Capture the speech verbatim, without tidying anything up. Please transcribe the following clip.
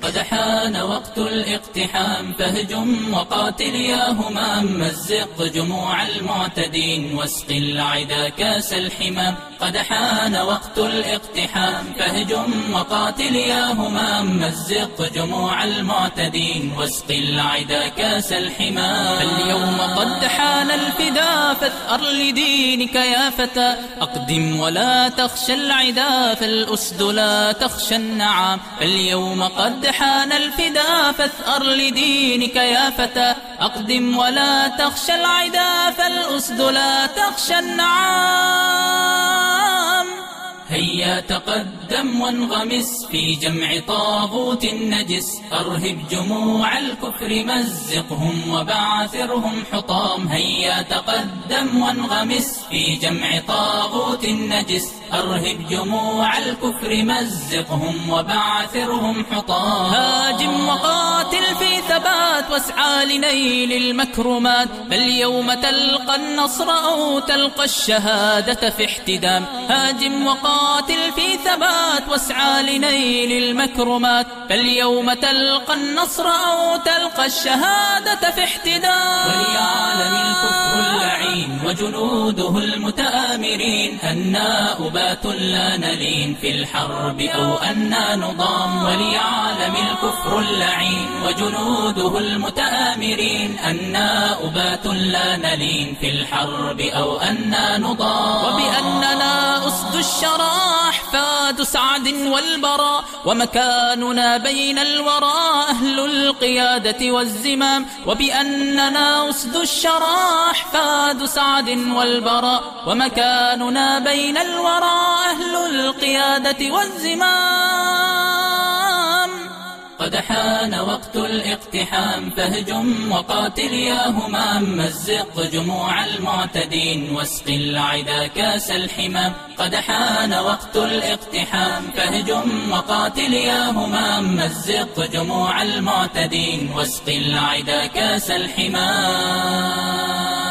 قد حان وقت الاقتحام فاهجم وقاتل يا همام، مزق جموع المعتدين واسق العدا كاس الحمام. قد حان وقت الاقتحام فاهجم وقاتل يا همام، مزق جموع المعتدين واسق العدا كاس الحمام. فاليوم قد حان الفدا فاثأر لدينك يا فتى، أقدم ولا تخشى العدا فالأسد لا تخشى النعام. فاليوم قد حان الفدا فاثأر لدينك يا فتى، أقدم ولا تخشى العدا فالأسد لا تخشى النعام. هيا تقدم وانغمس في جمع طاغوت نجس، أرهب جموع الكفر مزقهم وبعثرهم حطام. هيا تقدم وانغمس في جمع طاغوت نجس، أرهب جموع الكفر مزقهم وبعثرهم حطام. هاجم وقاتل في ثبات واسعى لنيل المكرمات، فاليوم تلقى النصر أو تلقى الشهادة في احتدام. هاجم وقاتل قاتل في ثبات واسعى لنيل المكرمات، فاليوم تلقى النصر أو تلقى الشهادة في احتدام. وليعلم الكفر اللعين وجنوده المتآمرين أنا أبات لا نلين في الحرب أو أنا نضام. وليعلم الكفر اللعين وجنوده المتآمرين أنا أبات لا نلين في الحرب أو أنا نضام. وبأننا أسد الشرى أحفاد سعد والبراء، ومكاننا بين الورى أهل القيادة والزمام. وبأننا أسد الشرى أحفاد سعد والبراء، ومكاننا بين الورى أهل القيادة والزمام. قد حان وقت الاقتحام فاهجم وقاتل يا همام، مزق جموع المعتدين واسق العدا كاس الحمام. قد حان وقت الاقتحام فاهجم وقاتل يا همام، مزق جموع المعتدين واسق العدا كاس الحمام.